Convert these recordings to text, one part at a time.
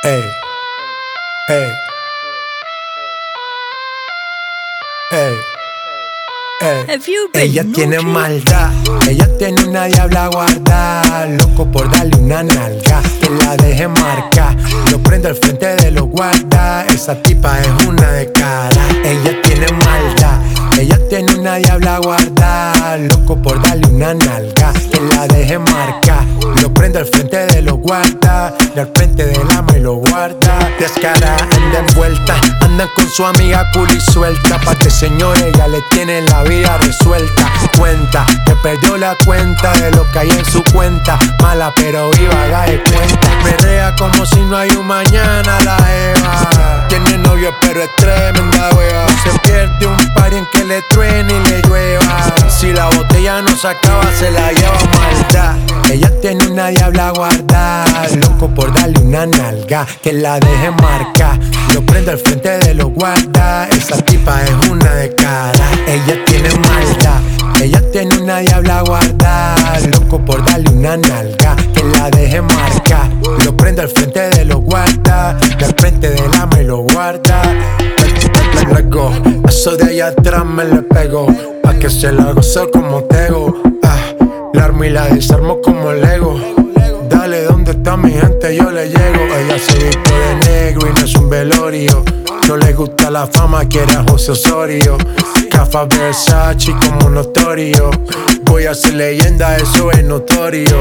Ey, ey, ey, ey. Ella tiene maldad, ella tiene una diabla guarda, loco por darle una nalga, que la deje marcar. Lo prendo al frente de los guardas, esa tipa es una de cara. Ella tiene maldad, ella tiene una diabla guarda, loco por darle una nalga, que la deje marcar. Lo prendo al frente de los guardas, y al frente del ama y lo guarda. Descara, anda envuelta, andan con su amiga cool y suelta. Pa' que señores ya le tienen la vida resuelta. Cuenta, que perdió la cuenta de lo que hay en su cuenta. Mala pero viva, haga de cuenta. Perrea como si no hay un mañana la Eva. Tiene novio pero es tremenda wea. Se pierde un party en que le truene y le llueva. Si la botella no se acaba se la lleva maldad. Ella tiene una diabla guarda, loco por darle una nalga, que la deje marcar. Lo prendo al frente de los guardas, esa tipa es una de cara. Ella tiene maldad, ella tiene una diabla guarda, loco por darle una nalga, que la deje marcar. Lo prendo al frente de los guardas, y al frente del ama y lo guarda. Let go, eso de allá atrás me le pego, pa' que se la gozo como tego. La armo y la desarmo como Lego. Dale, ¿dónde está mi gente? Yo le llego. Ella se vistió de negro y no es un velorio. No le gusta la fama, quiere a José Osorio. Cafa Versace como notorio. Voy a ser leyenda, eso es notorio.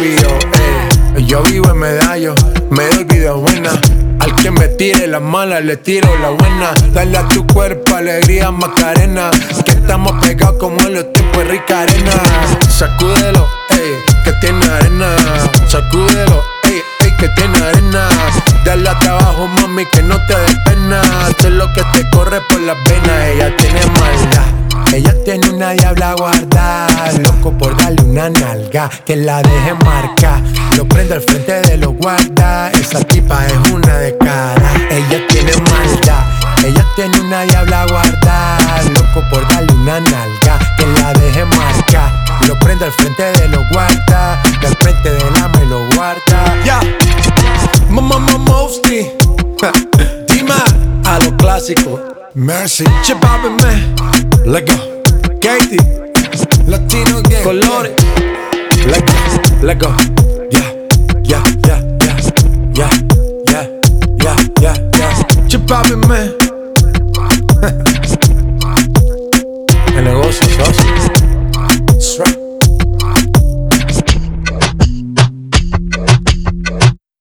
Obvio, yo vivo en medallo, me doy vida buena. Al que me tire la mala, le tiro la buena. Dale a tu cuerpo alegría, Macarena. Que estamos pegados como en los tiempos de Rica Arena. Sacúdelo, ey, que tiene arena. Sacúdelo, ey, ey, que tiene arena. Dale a trabajo, mami, que no te dé pena. Esto es lo que te corre por las venas. Ella tiene maldad, ella tiene una diabla guarda, loco por darle una nalga, que la deje marcar. Lo prendo al frente de los guardas, esa tipa es una de cara. Ella tiene maldad, ella tiene una diabla guarda, loco por darle una nalga, que la deje marcar. Lo prendo al frente de los guardas, y al frente del ama y lo guarda. Ya, Mosty, Dima, a lo clásico. Mercy, Chipapi, man, let go. Katie, Latino Gang, Colores, let go, let go. Yeah, yeah, yeah, yeah, yeah, yeah, yeah, yeah, yeah. Chipapi, man. el negocio socio.